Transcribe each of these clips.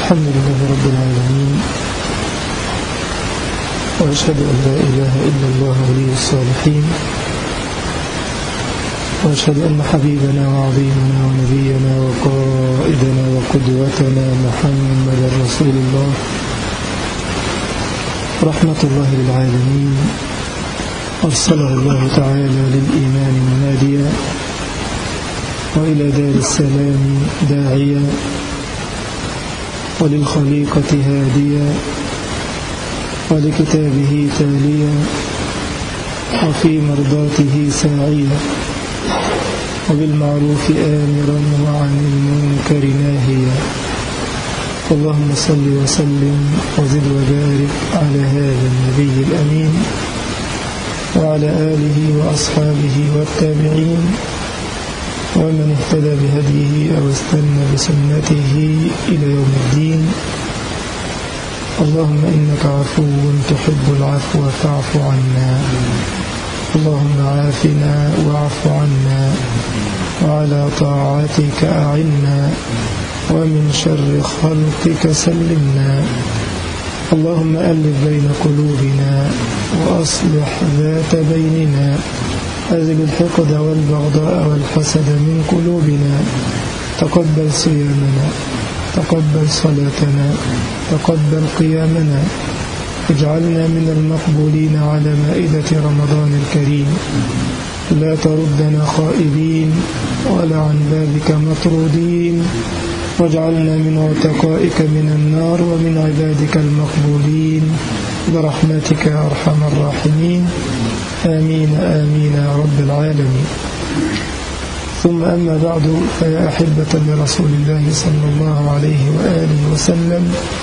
الحمد لله رب العالمين، وأشهد أن لا إله إلا الله ولي الصالحين، وأشهد أن حبيبنا وعظيمنا ونبينا وقائدنا وقدوتنا محمد رسول الله رحمة الله للعالمين، أرسله الله تعالى للإيمان مناديا وإلى دار السلام داعيا وللخليقة هاديا ولكتابه تاليا وفي مرضاته ساعيا وبالمعروف آمرا وعن المنكر ناهيا. اللهم صل وسلم وزد وبارك على هذا النبي الأمين وعلى آله وأصحابه والتابعين ومن اهتدى بهديه أو استنى بسنته إلى يوم الدين. اللهم إنك عفو تحب العفو فاعف عنا. اللهم عافنا واعف عنا وعلى طاعتك أعنا ومن شر خلقك سلمنا. اللهم ألف بين قلوبنا وأصلح ذات بيننا، أزل الحقد والبغضاء والحسد من قلوبنا. تقبل صيامنا، تقبل صلاتنا، تقبل قيامنا، اجعلنا من المقبولين على مائدة رمضان الكريم. لا تردنا خائبين ولا عن بابك مطرودين، واجعلنا من عتقائك من النار ومن عبادك المقبولين برحمتك يا أرحم الراحمين. آمين آمين يا رب العالمين. ثم أما بعد، فيا أحبة لرسول الله صلى الله عليه وآله وسلم،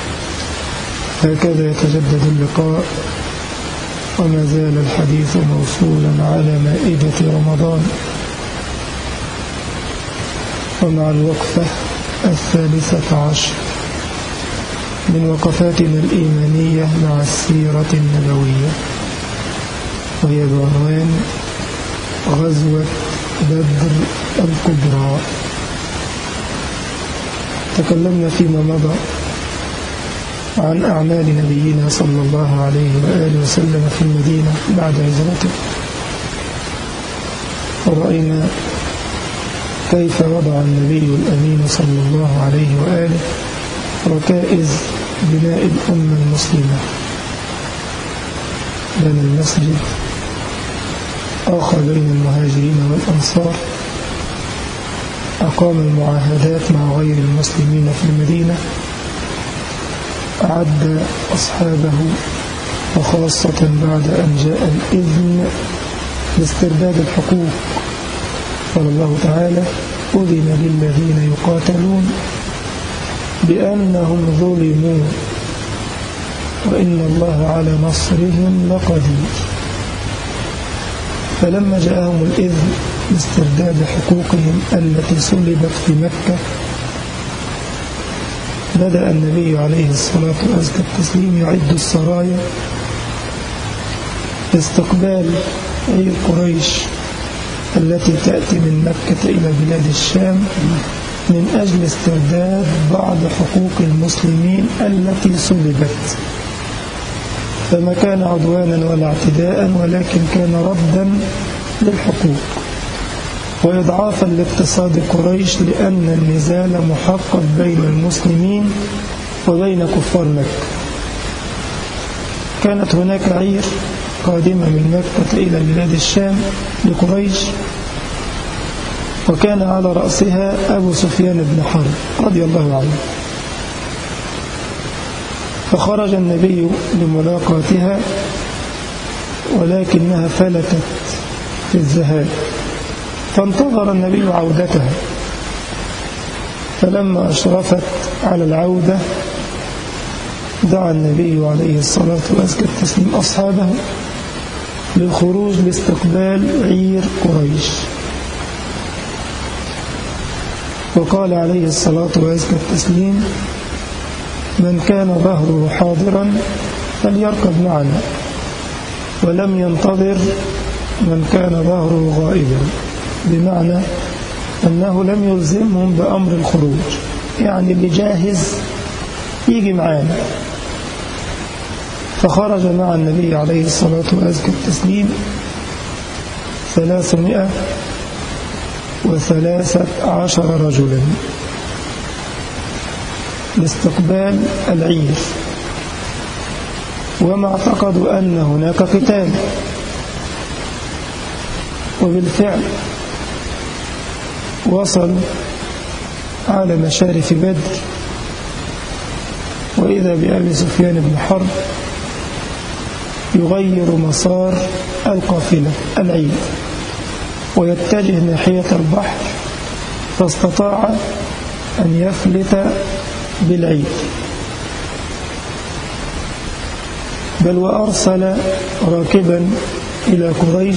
هكذا يتجدد اللقاء وما زال الحديث موصولا على مائدة رمضان، ومع الوقفة 13 من وقفاتنا الإيمانية مع السيرة النبوية، وهي بعنوان غزوة بدر الكبرى. تكلمنا فيما مضى عن أعمال نبينا صلى الله عليه وآله وسلم في المدينة بعد هجرته، ورأينا كيف وضع النبي الأمين صلى الله عليه وآله ركائز بناء الأمة المسلمة. بنى المسجد، آخى بين المهاجرين والأنصار، أقام المعاهدات مع غير المسلمين في المدينة، أعد أصحابه، وخاصة بعد أن جاء الإذن لاسترداد الحقوق. قال الله تعالى: أذن للذين يقاتلون بأنهم ظلموا وإن الله على نصرهم لقدير. فلما جاءهم الإذن لاسترداد حقوقهم التي سلبت في مكة، بدأ النبي عليه الصلاة والتسليم يعد السرايا لاستقبال عير قريش التي تأتي من مكة إلى بلاد الشام من أجل استرداد بعض حقوق المسلمين التي سلبت. فما كان عدوانا ولا اعتداء، ولكن كان ردا للحقوق وإضعافا لاقتصاد قريش، لأن النزال محقق بين المسلمين وبين كفار مكة. كانت هناك عير قادمة من مكة إلى بلاد الشام لقريش، وكان على رأسها أبو سفيان بن حرب رضي الله عنه. فخرج النبي لملاقاتها، ولكنها فلتت في الذهاب، فانتظر النبي عودتها. فلما أشرفت على العودة دعا النبي عليه الصلاة والتسليم أصحابه للخروج لاستقبال عير قريش، وقال عليه الصلاة والتسليم: من كان ظهره حاضرا فليركب معنا، ولم ينتظر من كان ظهره غائبا، بمعنى أنه لم يلزمهم بأمر الخروج، يعني اللي جاهز يجي معانا. فخرج مع النبي عليه الصلاة والتسليم 313 رجلا لاستقبال العير، وما اعتقدوا أن هناك قتال. وبالفعل وصلوا على مشارف بدر، وإذا بأبي سفيان بن حرب يغير مسار القافلة العير ويتجه ناحية البحر، فاستطاع أن يفلت بالعير، بل وأرسل راكبا إلى قريش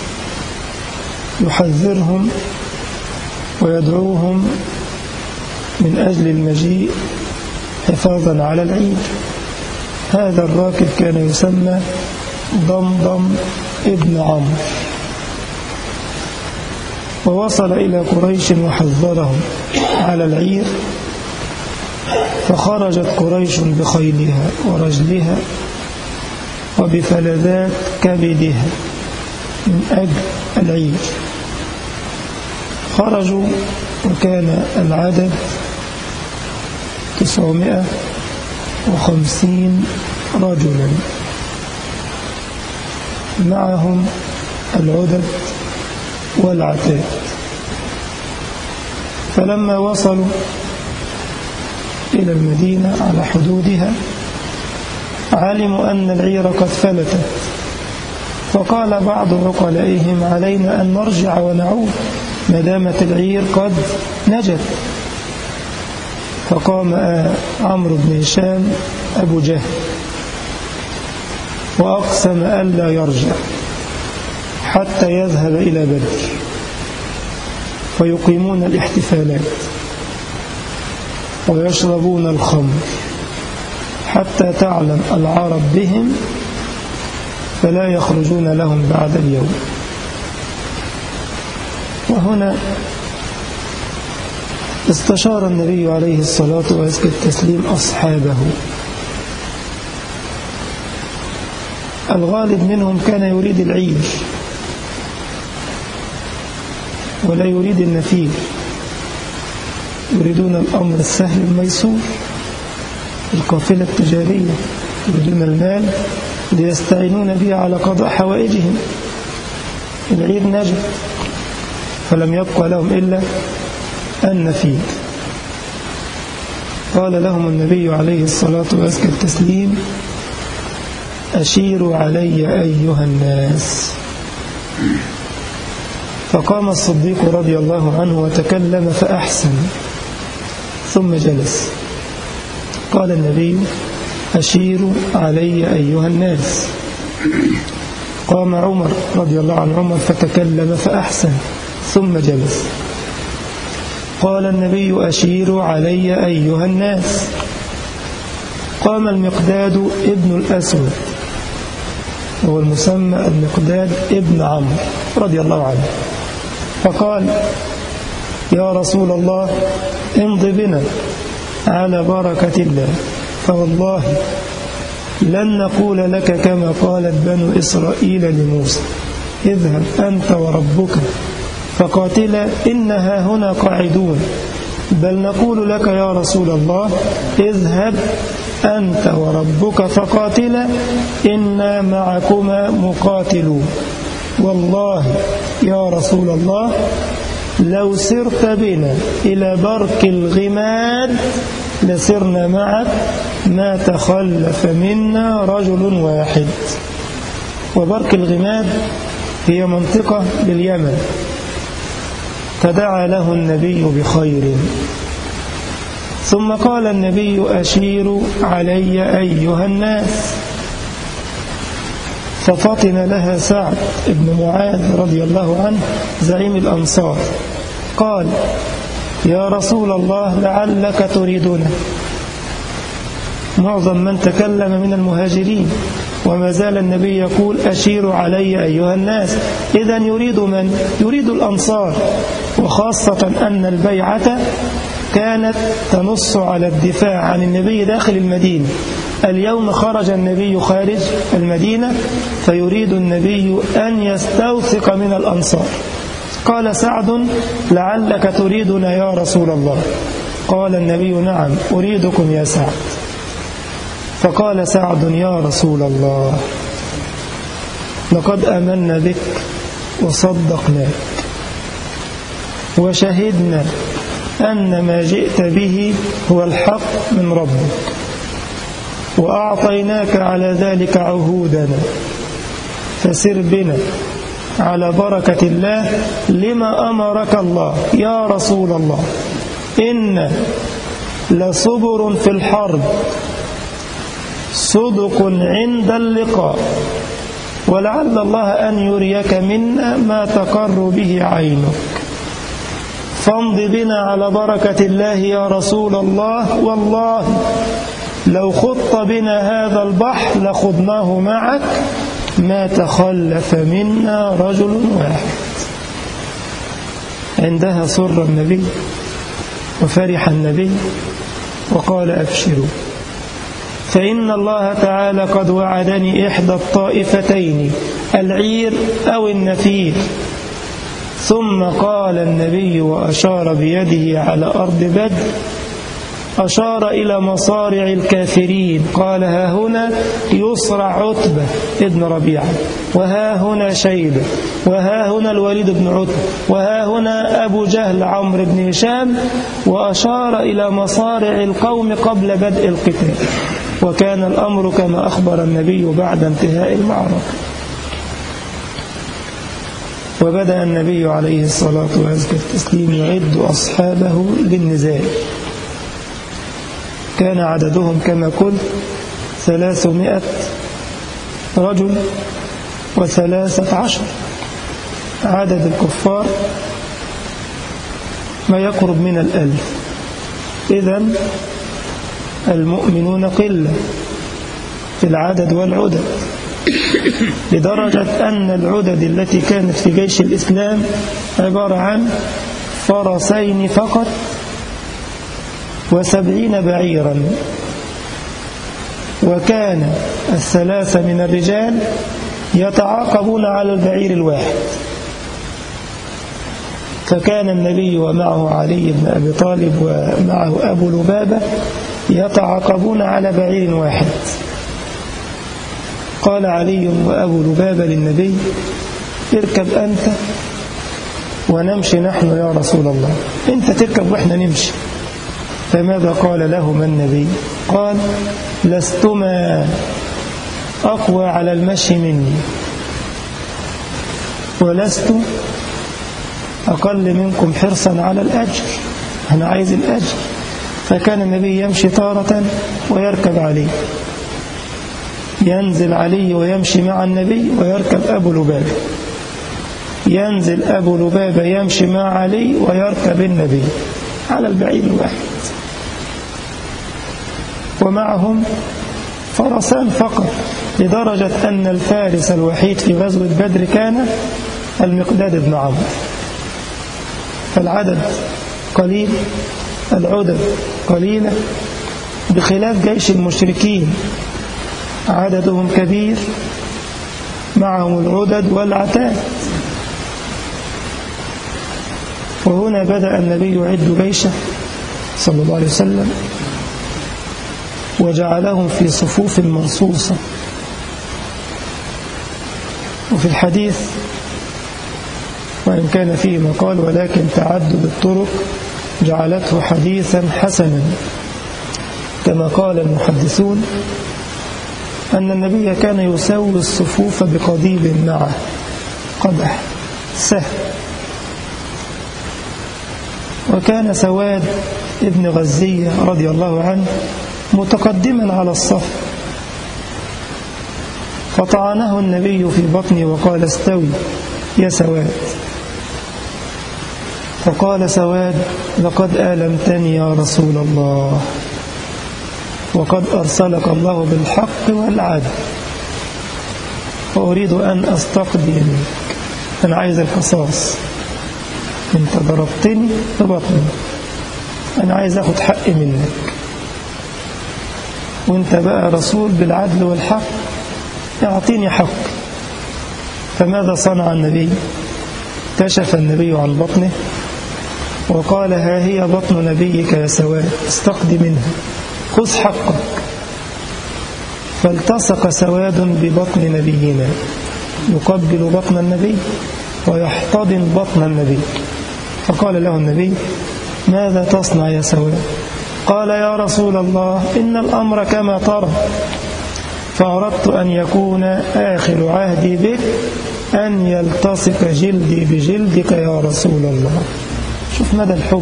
يحذرهم ويدعوهم من أجل المجيء حفاظا على العير. هذا الراكب كان يسمى ضمضم ابن عمرو، ووصل إلى قريش وحذرهم على العير، فخرجت قريش بخيلها ورجلها وبفلذات كبدها من أجل العير. خرجوا وكان العدد 950 رجلا، معهم العدد والعتاد. فلما وصلوا إلى المدينة على حدودها علموا أن العير قد فلتت، فقال بعض عقلائهم: علينا أن نرجع ونعود ما دامت العير قد نجت. فقام عمرو بن هشام أبو جهل وأقسم ألا يرجع حتى يذهب إلى بدر فيقيمون الاحتفالات ويشربون الخمر حتى تعلم العرب بهم فلا يخرجون لهم بعد اليوم. وهنا استشار النبي عليه الصلاة والتسليم أصحابه. الغالب منهم كان يريد العير ولا يريد النفير، يريدون الأمر السهل الميسور، القافلة التجارية، يريدون المال ليستعينون به على قضاء حوائجهم. العير نجد فلم يبقى لهم إلا النفير. قال لهم النبي عليه الصلاة والتسليم: أشيروا علي أيها الناس. فقام الصديق رضي الله عنه وتكلم فأحسن ثم جلس. قال النبي: أشيروا علي أيها الناس. قام عمر رضي الله عن عمر فتكلم فأحسن ثم جلس. قال النبي: أشيروا علي أيها الناس. قام المقداد ابن الأسود، هو المسمى المقداد ابن عمرو رضي الله عنه، فقال: يا رسول الله امض بنا على بركة الله، فوالله لن نقول لك كما قالت بنو إسرائيل لموسى: اذهب أنت وربك فقاتلا إنها هنا قاعدون، بل نقول لك يا رسول الله: اذهب أنت وربك فقاتلا إنا معكما مقاتلون. والله يا رسول الله لو سرت بنا إلى برك الغماد لسرنا معك ما تخلف منا رجل واحد. وبرك الغماد هي منطقة باليمن. فدعا له النبي بخير، ثم قال النبي: أشيروا علي أيها الناس. ففطن لها سعد بن معاذ رضي الله عنه زعيم الأنصار، قال: يا رسول الله لعلك تريدنا. معظم من تكلم من المهاجرين، وما زال النبي يقول: أشيروا علي أيها الناس. إذن يريد من؟ يريد الأنصار، وخاصة أن البيعة كانت تنص على الدفاع عن النبي داخل المدينة. اليوم خرج النبي خارج المدينة فيريد النبي أن يستوثق من الأنصار. قال سعد: لعلك تريدنا يا رسول الله. قال النبي: نعم أريدكم يا سعد. فقال سعد: يا رسول الله، لقد آمنا بك وصدقناك وشهدنا أن ما جئت به هو الحق من ربك، وأعطيناك على ذلك عهودنا، فسر بنا على بركة الله لما أمرك الله يا رسول الله. إن لصبر في الحرب، صدق عند اللقاء، ولعل الله أن يريك منا ما تقر به عينك، فامض بنا على بركة الله يا رسول الله. والله لو خضت بنا هذا البحر لخضناه معك، ما تخلف منا رجل واحد. عندها سر النبي وفرح النبي وقال: أبشروا، فإن الله تعالى قد وعدني إحدى الطائفتين، العير أو النفير. ثم قال النبي وأشار بيده على أرض بدر، أشار إلى مصارع الكافرين، قال: ها هنا يصرع عتبة ابن ربيعة، وها هنا شيبة، وها هنا الوليد بن عتبة، وها هنا أبو جهل عمرو بن هشام، وأشار إلى مصارع القوم قبل بدء القتال. وكان الأمر كما أخبر النبي بعد انتهاء المعركة. وبدأ النبي عليه الصلاة والسلام يعد أصحابه للنزال. كان عددهم كما قلت 300 رجل و13. عدد الكفار ما يقرب من 1000. إذن المؤمنون قلة في العدد والعدد، لدرجة أن العدد التي كانت في جيش الإسلام عبارة عن فرسين فقط و70 بعيرا، وكان 3 من الرجال يتعاقبون على البعير الواحد. فكان النبي ومعه علي بن أبي طالب ومعه أبو لبابة يتعاقبون على بعير واحد. قال علي وأبو لبابة للنبي: اركب أنت ونمشي نحن يا رسول الله. أنت تركب وإحنا نمشي. فماذا قال لهما النبي؟ قال: لستما أقوى على المشي مني، ولست أقل منكم حرصا على الأجر، أنا عايز الأجر. فكان النبي يمشي تارة ويركب علي، ينزل علي ويمشي مع النبي ويركب أبو لبابة، ينزل أبو لبابة يمشي مع علي ويركب النبي على البعير الواحد. ومعهم فرسان فقط، لدرجة أن الفارس الوحيد في غزوة بدر كان المقداد بن عمرو. فالعدد قليل، العدد قليلة، بخلاف جيش المشركين عددهم كبير، معهم العدد والعتاد. وهنا بدأ النبي يعد جيشه صلى الله عليه وسلم، وجعلهم في صفوف مرصوصة. وفي الحديث وإن كان فيه مقال، ولكن تعدد الطرق جعلته حديثا حسنا، كما قال المحدثون أن النبي كان يسوي الصفوف بقضيب معه، قدح سهم. وكان سواد ابن غزية رضي الله عنه متقدما على الصف، فطعنه النبي في بطنه وقال: استوي يا سواد. فقال سواد: لقد آلمتني يا رسول الله، وقد أرسلك الله بالحق والعدل، وأريد أن أستقضي منك، أنا عايز القصاص، أنت ضربتني ببطني. أنا عايز أخد حقي منك، وانت بقى رسول بالعدل والحق، اعطيني حق. فماذا صنع النبي؟ كشف النبي عن بطنه وقال: ها هي بطن نبيك يا سواد، استقد منها، خذ حقك. فالتصق سواد ببطن نبينا، يقبل بطن النبي ويحتضن بطن النبي. فقال له النبي: ماذا تصنع يا سواد؟ قال: يا رسول الله، إن الأمر كما ترى، فأردت أن يكون آخر عهدي بك أن يلتصق جلدي بجلدك يا رسول الله. شوف مدى الحب.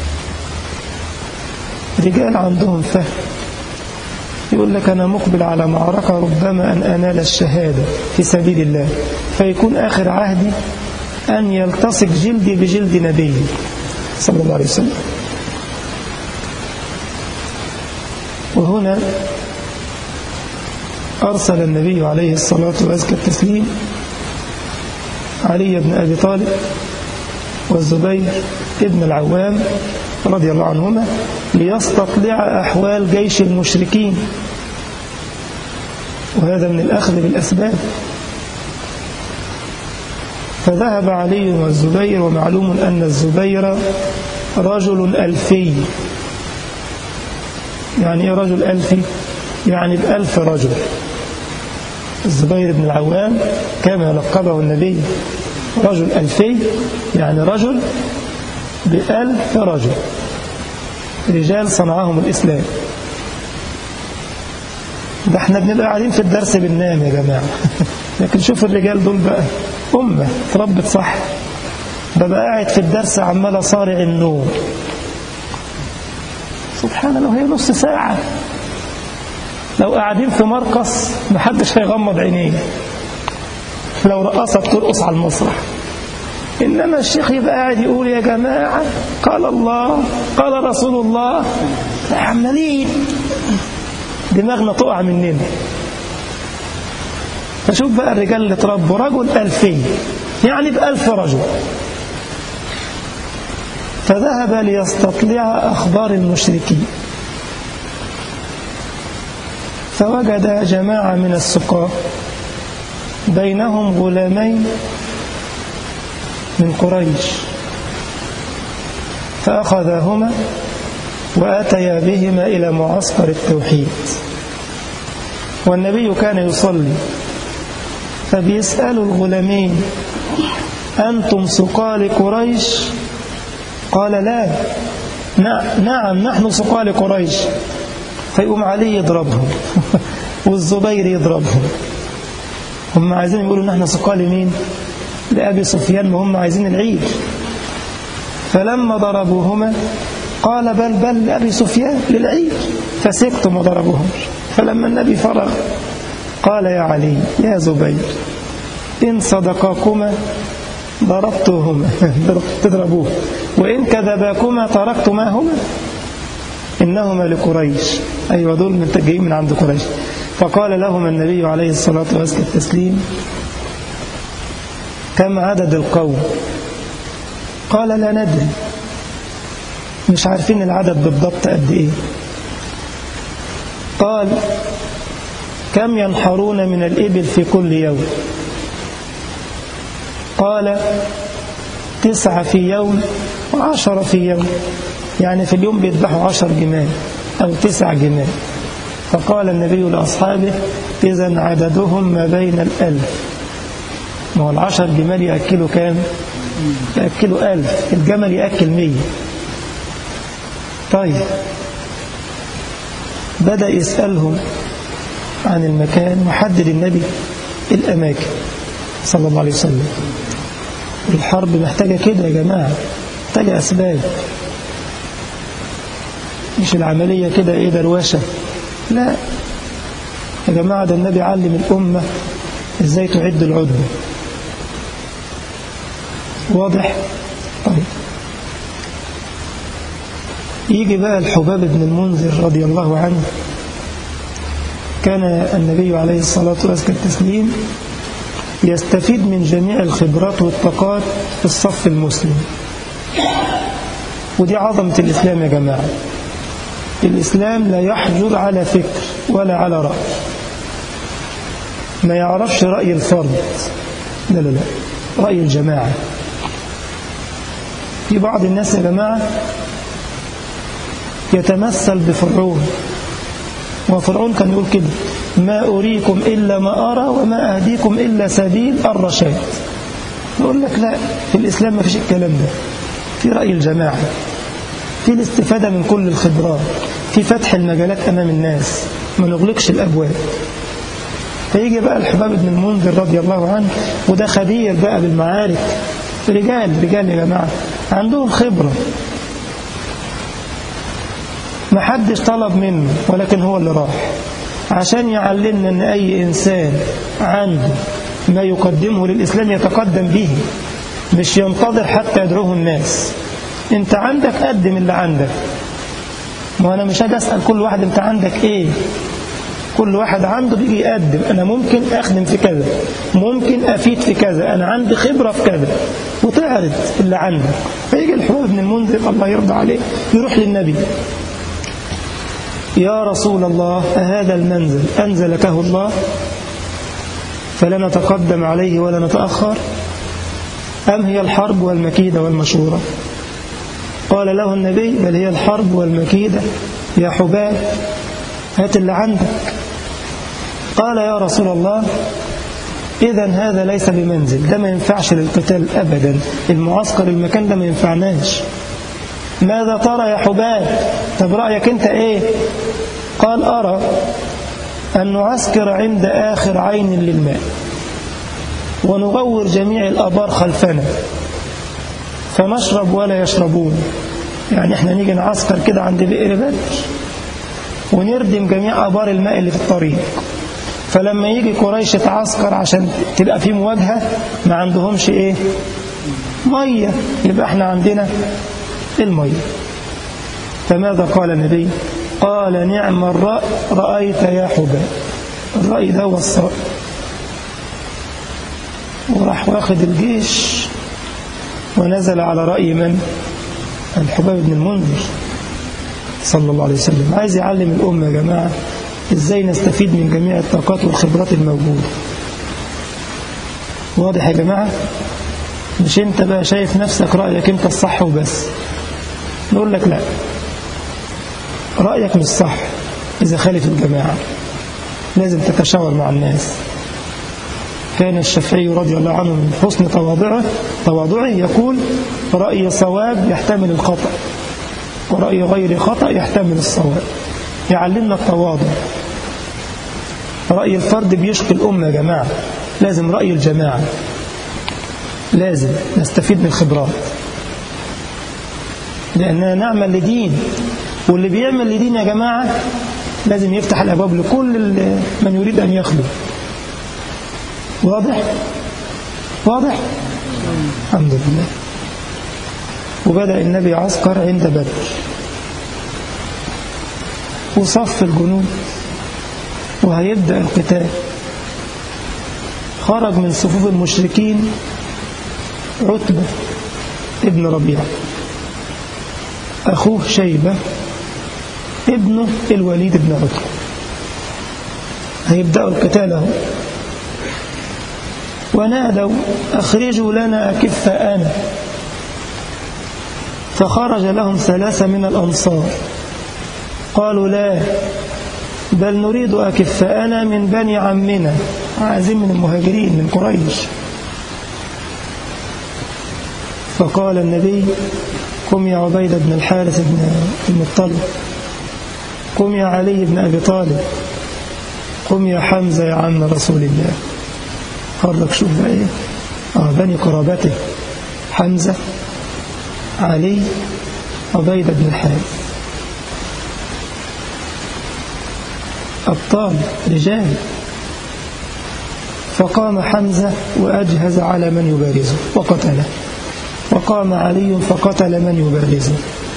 رجال عندهم فهم، يقول لك أنا مقبل على معركة ربما أن أنال الشهادة في سبيل الله، فيكون آخر عهدي أن يلتصق جلدي بجلد نبي صلى الله عليه وسلم. وهنا أرسل النبي عليه الصلاة وأزكى التسليم علي بن أبي طالب والزبير ابن العوام رضي الله عنهما ليستطلع أحوال جيش المشركين، وهذا من الأخذ بالأسباب. فذهب علي والزبير، ومعلوم أن الزبير رجل ألفي. يعني إيه رجل ألفي؟ يعني ب1000 رجل. الزبير بن العوام كما لقبه النبي رجل ألفي، يعني رجل ب1000 رجل، رجال صنعهم الإسلام. ده احنا بنبقى قاعدين في الدرس بننام يا جماعة لكن شوف الرجال دول بقى أمة تربت صح. ببقى قاعد في الدرس عمال أصارع النوم، سبحان الله، هي نص ساعة. لو قاعدين في مرقص محدش هيغمض عينيه، لو رقصت ترقص على المسرح. إنما الشيخ يبقى قاعد يقول يا جماعة قال الله قال رسول الله، عمالين دماغنا تقع مننا. فشوف بقى الرجال اللي تربوا رجل 2000 يعني ب1000 رجل. فذهب ليستطلع أخبار المشركين، فوجد جماعة من السقاة بينهم غلامين من قريش، فأخذاهما وأتيا بهما إلى معسكر التوحيد. والنبي كان يصلي، فبيسألوا الغلامين: أنتم سقاة لقريش؟ قال: لا. نعم نحن سقاة لقريش. فيقوم علي يضربهم والزبير يضربهم. هم عايزين يقولوا نحن سقاة لمين؟ لأبي سفيان، وهم عايزين العيد. فلما ضربوهما قال: بل لأبي سفيان للعيد. فسكتوا ما ضربوهم. فلما النبي فرغ قال: يا علي يا زبير، إن صدقاكما ضربتهما تضربوه، وإن كذباكما تركتماهما، إنهما لقريش. أيوة دول منتجين من عند قريش. فقال لهم النبي عليه الصلاة والتسليم: كم عدد القوم؟ قال: لا ندري، مش عارفين العدد بالضبط قد إيه. قال: كم ينحرون من الإبل في كل يوم؟ قال: 9 في يوم و10 في يوم، يعني في اليوم بيذبحوا 10 جمال أو 9 جمال. فقال النبي لأصحابه: إذن عددهم ما بين 1000. ما هو 10 جمال يأكلوا كام؟ يأكلوا 1000. الجمل يأكل 100. طيب، بدأ يسألهم عن المكان، وحدد النبي الأماكن صلى الله عليه وسلم. الحرب محتاجة كده يا جماعة، محتاجة أسباب، مش العملية كده إيه درواشة. لا يا جماعة، ده النبي علم الأمة إزاي تعد العدة. واضح؟ طيب، يجي بقى الحباب بن المنذر رضي الله عنه. كان النبي عليه الصلاة والتسليم يستفيد من جميع الخبرات والطاقات في الصف المسلم. ودي عظمة الإسلام يا جماعة. الإسلام لا يحجر على فكر ولا على رأي، ما يعرفش رأي الفرد، لا لا لا، رأي الجماعة. في بعض الناس يا جماعة يتمثل بفرعون، وفرعون كان يقول كده: ما أريكم إلا ما أرى وما أهديكم إلا سبيل الرشاد. يقول لك لا، في الإسلام ما فيش الكلام ده، في رأي الجماعة، في الاستفادة من كل الخبرات، في فتح المجالات أمام الناس، ما نغلقش الأبواب. فيجي بقى الحباب بن المنذر رضي الله عنه، وده خبير بقى بالمعارك، رجال يا جماعة عندهم خبرة، ما حدش طلب منه ولكن هو اللي راح عشان يعلمنا أن أي إنسان عنده ما يقدمه للإسلام يتقدم به، مش ينتظر حتى يدعوه الناس. انت عندك قدم اللي عندك، وانا مش هاجي اسال كل واحد انت عندك ايه. كل واحد عنده بيجي يقدم: انا ممكن اخدم في كذا، ممكن افيد في كذا، انا عندي خبره في كذا، وتعرض اللي عندك. فيجي الحباب بن المنذر الله يرضى عليه يروح للنبي: يا رسول الله، أهذا المنزل أنزلكه الله فلا نتقدم عليه ولا نتأخر، أم هي الحرب والمكيدة والمشورة؟ قال له النبي: بل هي الحرب والمكيدة يا حباب، هات اللي عندك. قال: يا رسول الله، إذن هذا ليس بمنزل، ده ما ينفعش للقتال أبدا، المعسكر المكان ده ما ينفعناش. ماذا ترى يا حباب؟ طب رأيك أنت إيه؟ قال: أرى أن نعسكر عند آخر عين للماء، ونغور جميع الآبار خلفنا، فنشرب ولا يشربون. يعني احنا نيجي نعسكر كده عند بئر بدر، ونردم جميع آبار الماء اللي في الطريق، فلما يجي قريش تعسكر عشان تبقى في مواجهة ما عندهمش ايه؟ مية، يبقى احنا عندنا المية. فماذا قال النبي؟ قال: نعم الرأي رأيت يا حباب. الرأي ده هو الصائب. وراح واخد الجيش ونزل على رأي من؟ الحباب بن المنذر صلى الله عليه وسلم. عايز يعلم الأمة يا جماعة إزاي نستفيد من جميع الطاقات والخبرات الموجودة. واضح يا جماعة؟ مش انت بقى شايف نفسك رأيك انت الصح وبس. نقول لك لا، رأيك مش صح إذا خالف الجماعة، لازم تتشاور مع الناس. كان الشافعي رضي الله عنه من حسن تواضعه يقول: رأي صواب يحتمل الخطأ، ورأي غير خطأ يحتمل الصواب. يعلمنا التواضع. رأي الفرد بيشقي الأمة يا جماعة، لازم رأي الجماعة، لازم نستفيد من الخبرات، لأننا نعمل لدين، واللي بيعمل لدين يا جماعة لازم يفتح الأبواب لكل من يريد أن يخدم. واضح؟ الحمد لله. وبدأ النبي عسكر عند بدر، وصف الجنود وهيبدأ القتال. خرج من صفوف المشركين عتبة ابن ربيعة، أخوه شيبة ابنه الوليد بن عتبة. هيبدأوا القتال اهو. ونادوا: أخرجوا لنا أكفاءنا. فخرج لهم 3 من الأنصار، قالوا: لا، بل نريد أكفاءنا من بني عمنا، عايزين من المهاجرين من قريش. فقال النبي: قم يا عبيدة بن الحارث بن المطلب، قم يا علي بن أبي طالب، قم يا حمزة يا عم رسول الله. خرج شوف بقى ايه؟ بني قرابته: حمزة، علي، عبيدة بن الحارث. أبطال رجال. فقام حمزة وأجهز على من يبارزه وقتله، وقام علي فقتل من يبارزه،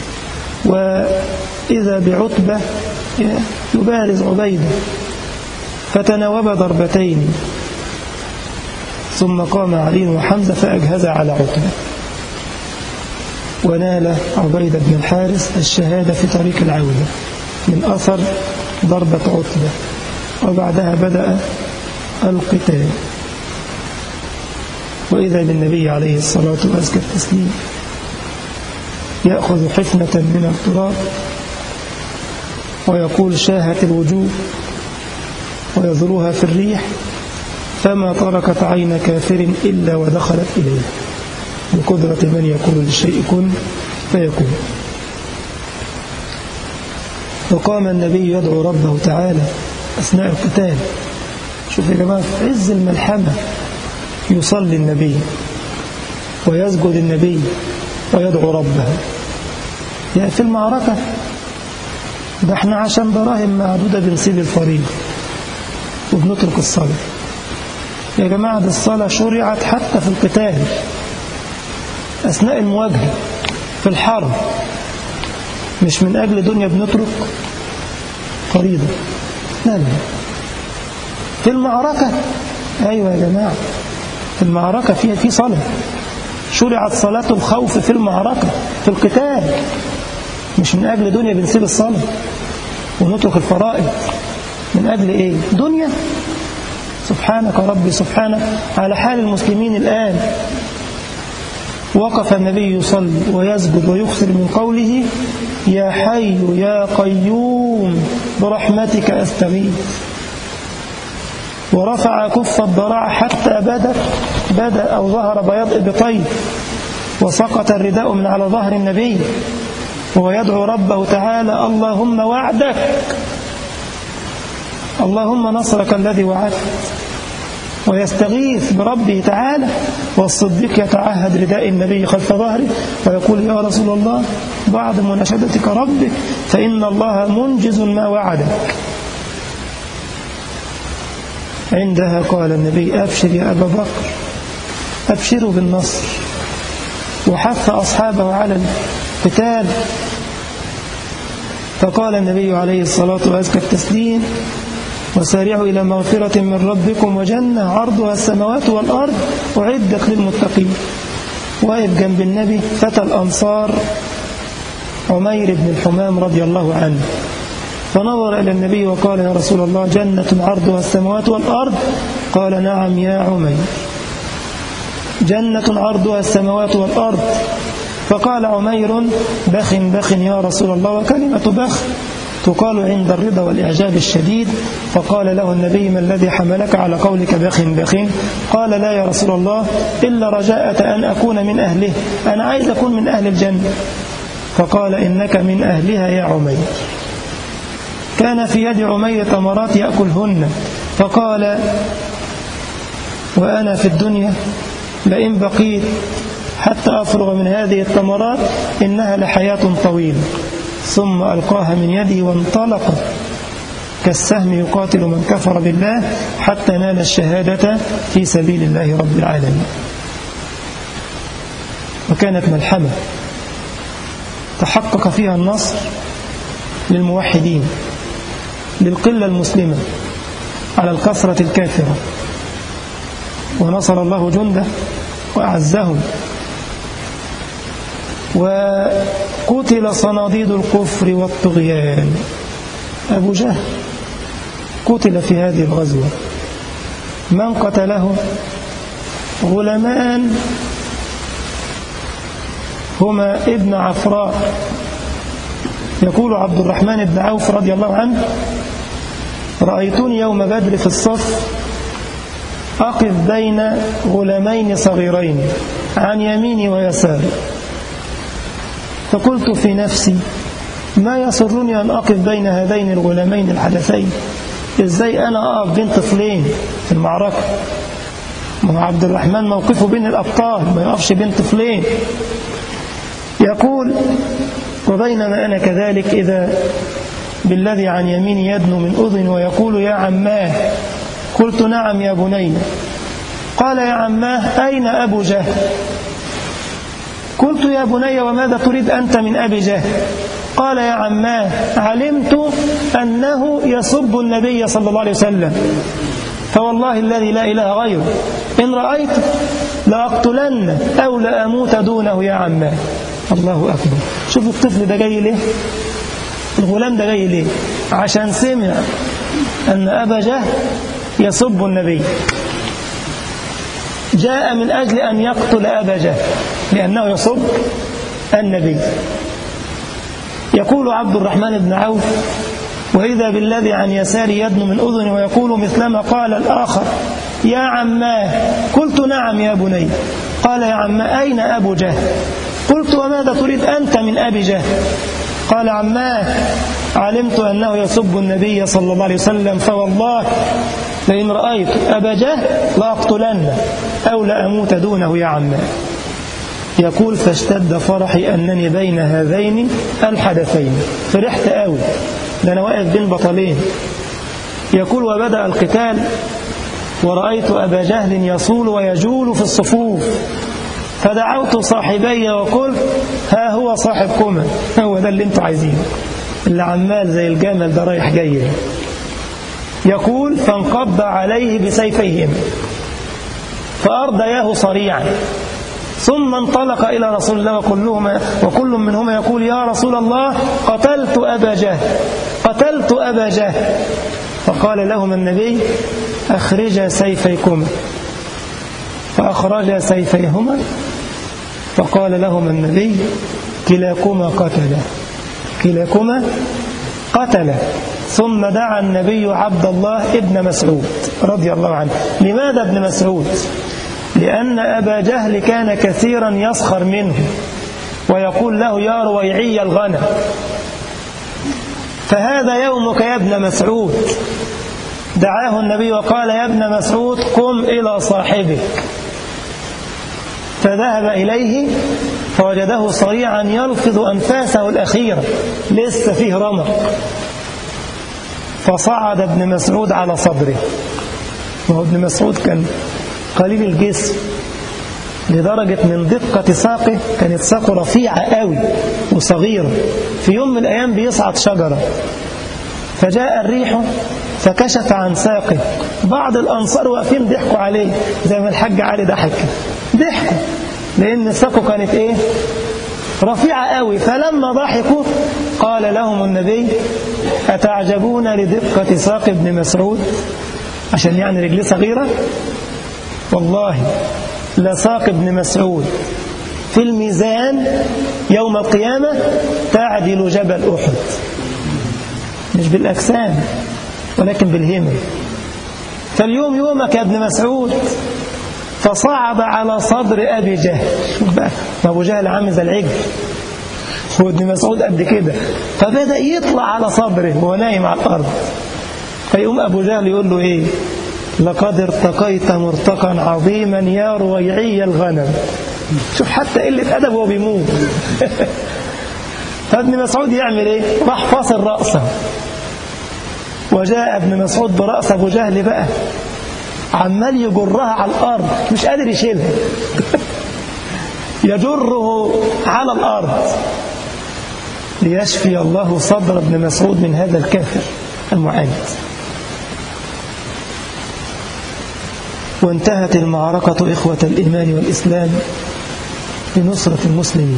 وإذا بعتبة يبارز عبيدة فتناوب ضربتين، ثم قام علي وحمزة فأجهز على عتبة. ونال عبيدة بن الحارث الشهادة في طريق العودة من أثر ضربة عتبة، وبعدها بدأ القتال. وإذا بالنبي عليه الصلاة وأزكى التسليم يأخذ حفنة من التراب ويقول شاهت الوجوه، ويذروها في الريح، فما تركت عين كافر إلا ودخلت إليه، بقدرة من يقول للشيء كن فيكون. وقام النبي يدعو ربه تعالى أثناء القتال. شوف يا جماعة، في عز الملحمة يصلي النبي ويسجد النبي ويدعو ربه. يعني في المعركة ده احنا عشان دراهم معدودة بنسيب الفريضة وبنترك الصلاة. يا جماعة ده الصلاة شرعت حتى في القتال أثناء المواجهة في الحرب، مش من أجل دنيا بنترك فريضة. لا لا، في المعركة. أيوة يا جماعة، في المعركة في صلاة شرعت، صلاة الخوف في المعركة في القتال، مش من أجل دنيا بنسيب الصلاة ونترك الفرائض. من أجل إيه؟ دنيا. سبحانك ربي سبحانك على حال المسلمين الآن. وقف النبي يصلي ويسجد ويكثر من قوله يا حي يا قيوم برحمتك أستغيث، ورفع كف الضراع حتى بدأ أو ظهر بياض إبطيه، وسقط الرداء من على ظهر النبي وهو يدعو ربه تعالى اللهم وعدك، اللهم نصرك الذي وعدت، ويستغيث بربه تعالى. والصديق يتعهد رداء النبي خلف ظهره ويقول يا رسول الله بعد مناشدتك ربك فإن الله منجز ما وعدك. عندها قال النبي أبشر يا أبا بكر، أبشروا بالنصر، وحث أصحابه على القتال. فقال النبي عليه الصلاة وأزكى التسليم وسارعوا إلى مغفرة من ربكم وجنة عرضها السماوات والأرض أعدت للمتقين. واقف جنب النبي فتى الأنصار عمير بن الحمام رضي الله عنه، فنظر إلى النبي وقال يا رسول الله جنة عرضها السماوات والأرض؟ قال نعم يا عمير، جنة عرضها السماوات والأرض. فقال عمير بخ بخ يا رسول الله. وكلمة بخ تقال عند الرضا والإعجاب الشديد. فقال له النبي ما الذي حملك على قولك بخ بخ؟ قال لا يا رسول الله إلا رجاءة أن أكون من أهله، أنا عايز أكون من أهل الجنة. فقال إنك من أهلها يا عمير. كان في يد عمير تمرات يأكلهن، فقال وأنا في الدنيا لئن بقيت حتى أفرغ من هذه التمرات إنها لحياة طويلة. ثم ألقاها من يده وانطلق كالسهم يقاتل من كفر بالله حتى نال الشهادة في سبيل الله رب العالمين. وكانت ملحمة تحقق فيها النصر للموحدين، للقلة المسلمة على الكثرة الكافرة، ونصر الله جنده وأعزهم. وقتل صناديد الكفر والطغيان. أبو جهل قتل في هذه الغزوة. من قتله؟ غلامان هما ابن عفراء. يقول عبد الرحمن بن عوف رضي الله عنه رأيتني يوم بدر في الصف أقف بين غلامين صغيرين عن يميني ويساري، فقلت في نفسي ما يسرني أن أقف بين هذين الغلامين الحدثين، إزاي أنا أقف بين طفلين في المعركة؟ ما عبد الرحمن موقفه بين الأبطال، ما يقفش بين طفلين. يقول وبينما أنا كذلك إذا بالذي عن يميني يدنو من أذن ويقول يا عماه. قلت نعم يا بني. قال يا عماه أين أبو جهل؟ قلت يا بني وماذا تريد أنت من أبي جهل؟ قال يا عماه علمت أنه يسب النبي صلى الله عليه وسلم، فوالله الذي لا إله غيره إن رأيت لأقتلن أو لأموت دونه يا عماه. الله أكبر. شوفوا الطفل ده جاي ليه، الغلام ده جاي ليه؟ عشان سمع أن أبا جهل يسب النبي، جاء من أجل أن يقتل أبا جهل لأنه يسب النبي. يقول عبد الرحمن بن عوف: وإذا بالذي عن يساري يدن من أذني ويقول مثلما قال الآخر: يا عماه. قلت: نعم يا بني. قال: يا عماه أين أبو جهل؟ قلت: وماذا تريد أنت من أبي جهل؟ قال: عماه علمت أنه يسب النبي صلى الله عليه وسلم، فوالله لئن رأيت أبا جهل لأقتلنه أو لأموت دونه يا عماه. يقول: فاشتد فرحي أنني بين هذين الحدثين، فرحت قوي، ده أنا واقف بين بطلين. يقول: وبدأ القتال ورأيت أبا جهل يصول ويجول في الصفوف، فدعوت صاحبي وقلت: ها هو صاحبكما، هو ده اللي انتوا عايزينه، اللي عمال زي الجمل ده رايح جاي. يقول: فانقض عليه بسيفيهم فأرضياه صريعا، ثم انطلق إلى رسول الله وكل منهما يقول: يا رسول الله قتلت أبا جهل، قتلت أبا جهل. فقال لهما النبي: أخرجا سيفيكما. فأخرجا سيفيهما، فقال لهما النبي: كلاكما قتل، كلاكما قتل. ثم دعا النبي عبد الله ابن مسعود رضي الله عنه. لماذا ابن مسعود؟ لأن أبا جهل كان كثيرا يسخر منه ويقول له: يا رويعي الغنم. فهذا يومك يا ابن مسعود. دعاه النبي وقال: يا ابن مسعود قم إلى صاحبك. فذهب إليه فوجده صريعا يلفظ أنفاسه الأخيرة، لسه فيه رمق. فصعد ابن مسعود على صدره، وهو ابن مسعود كان قليل الجسم لدرجة من دقة ساقه، كانت ساقه رفيعة قوي وصغيرة. في يوم من الأيام بيصعد شجرة فجاء الريح فكشف عن ساقه. بعض الأنصار واقفين ضحكوا عليه زي ما الحاج علي ضحكوا لأن ساقه كانت رفيعة قوي. فلما ضحكوا قال لهم النبي: أتعجبون لدقة ساق ابن مسعود؟ عشان يعني رجليه صغيرة. والله لساق ابن مسعود في الميزان يوم القيامة تعدل جبل أحد، مش بالأجسام ولكن بالهمم. فاليوم يومك يا ابن مسعود. فصعد على صدر أبي جهل. ما أبو جهل عامل زي العجل، هو ابن مسعود قد كده، فبدأ يطلع على صدره وهو نايم على الأرض. فيقوم أبو جهل يقول له: لقد ارتقيت مرتقا عظيما يا رويعي الغنم. شوف حتى قلة أدب وهو بيموت. فابن مسعود يعمل راح فاصل رأسه، وجاء ابن مسعود برأس أبو جهل بقى عمال يجرها على الأرض، مش قادر يشيلها. يجره على الأرض ليشفي الله صدر ابن مسعود من هذا الكافر المعاند. وانتهت المعركة إخوة الإيمان والإسلام بنصرة المسلمين.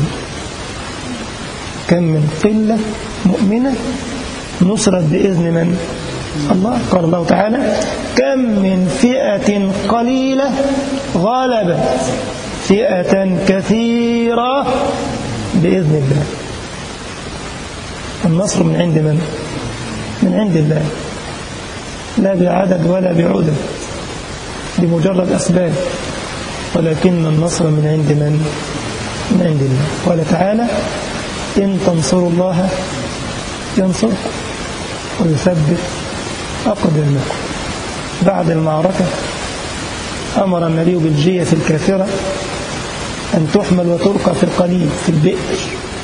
كم من قلة مؤمنة نصرت بإذن من؟ الله. قال الله تعالى: كم من فئة قليلة غلبت فئة كثيرة بإذن الله. النصر من عند من؟ من عند الله، لا بعدد ولا بعدد بمجرد أسباب، ولكن النصر من عند من؟ من عند الله. قال تعالى: إن تنصروا الله ينصركم ويثبت أقدامكم. بعد المعركة أمر النبي بالجية الكافرة أن تحمل وتلقى في القليب في البئر،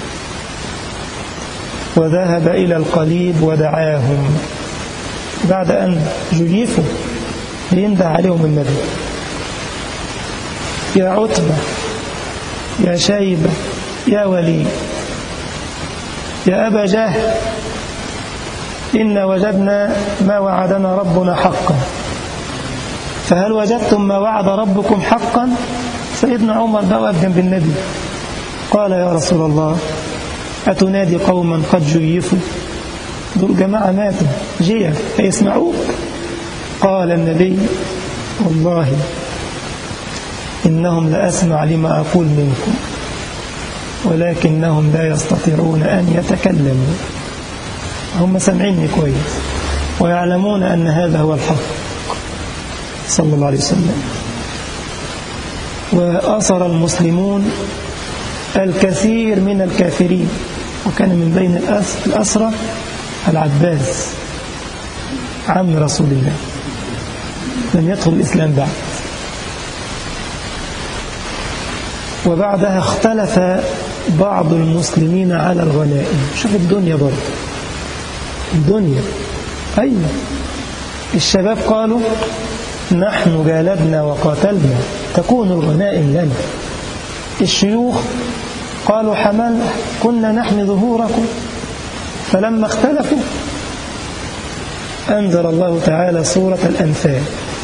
وذهب إلى القليب ودعاهم. بعد أن جيفوا ليندى عليهم النبي: يا عتبة، يا شيبة، يا وليد، يا أبا جهل، إنا وجدنا ما وعدنا ربنا حقا، فهل وجدتم ما وعد ربكم حقا؟ سيدنا عمر بقى واقف جنب النبي: قال يا رسول الله أتنادي قوما قد جيفوا، دول جماعة ماتوا جيف فيسمعوك؟ قال النبي والله إنهم لأسمع لما أقول منكم ولكنهم لا يستطيعون أن يتكلموا. هم سمعيني كويس ويعلمون أن هذا هو الحق صلى الله عليه وسلم. وأسر المسلمون الكثير من الكافرين، وكان من بين الأسرى العباس عم رسول الله، لم يدخل الإسلام بعد. وبعدها اختلف بعض المسلمين على الغنائم. شوف الدنيا برضه، الدنيا أيوة. الشباب قالوا نحن جالبنا وقاتلنا تكون الغنائم لنا. الشيوخ قالوا حملنا كنا نحمي ظهوركم. فلما اختلفوا أنزل الله تعالى سورة الأنفال.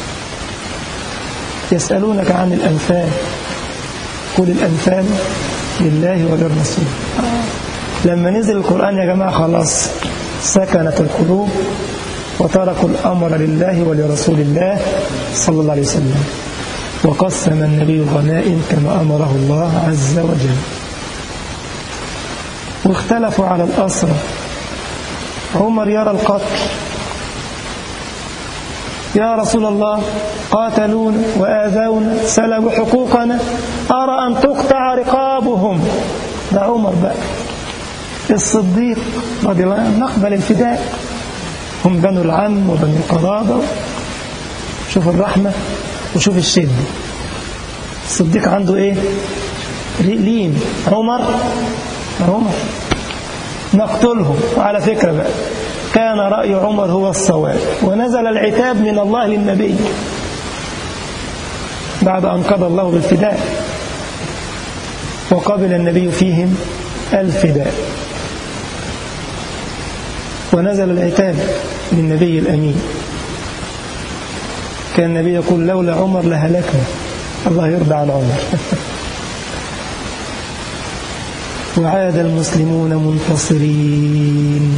يسألونك عن الأنفال قل الأنفال لله وللرسول. لما نزل القرآن يا جماعة خلاص سكنت القلوب وتركوا الأمر لله ولرسول الله صلى الله عليه وسلم، وقسم النبي الغنائم كما أمره الله عز وجل. واختلفوا على الأسرى. عمر يرى القتل، يا رسول الله قاتلونا وآذونا سلبوا حقوقنا، أرى أن تقطع رقابهم. ده عمر بقى. الصديق رضي الله عنه نقبل الفداء، هم بنو العم وبنو القرابة. شوف الرحمة وشوف الشدة. الصديق عنده ايه؟ لين. عمر نقتلهم. وعلى فكرة بقى كان رأي عمر هو الصواب، ونزل العتاب من الله للنبي بعد أن قضى الله بالفداء، وقبل النبي فيهم الفداء، ونزل العتاب للنبي الأمين. كان النبي يقول لولا عمر لهلكنا. الله يرضى عن عمر. وعاد المسلمون منتصرين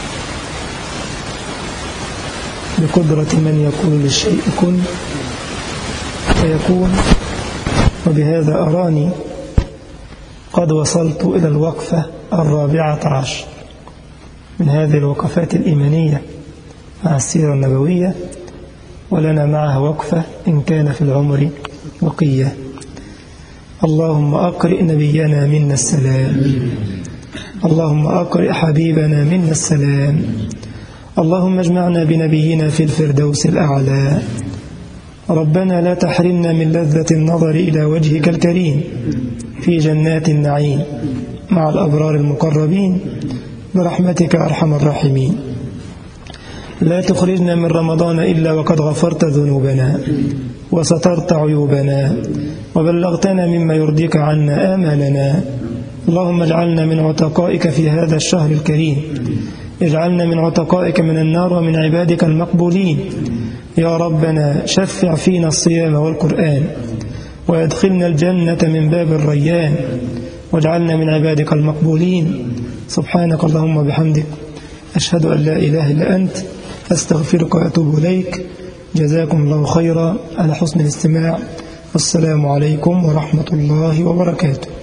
بقدرة من يقول للشيء كن فيكون. وبهذا أراني قد وصلت إلى الوقفة 14 من هذه الوقفات الإيمانية مع السيرة النبوية، ولنا معها وقفة إن كان في العمر بقية. اللهم أقرئ نبينا منا السلام، اللهم أقرئ حبيبنا منا السلام، اللهم اجمعنا بنبينا في الفردوس الأعلى. ربنا لا تحرمنا من لذة النظر إلى وجهك الكريم في جنات النعيم مع الأبرار المقربين برحمتك أرحم الراحمين. لا تخرجنا من رمضان إلا وقد غفرت ذنوبنا وسترت عيوبنا وبلغتنا مما يرضيك عنا آمالنا. اللهم اجعلنا من عتقائك في هذا الشهر الكريم، اجعلنا من عتقائك من النار ومن عبادك المقبولين. يا ربنا شفع فينا الصيام والقرآن، وادخلنا الجنة من باب الريان، واجعلنا من عبادك المقبولين. سبحانك اللهم وبحمدك، أشهد أن لا إله إلا أنت، أستغفرك وأتوب إليك. جزاكم الله خيرا على حسن الاستماع، والسلام عليكم ورحمة الله وبركاته.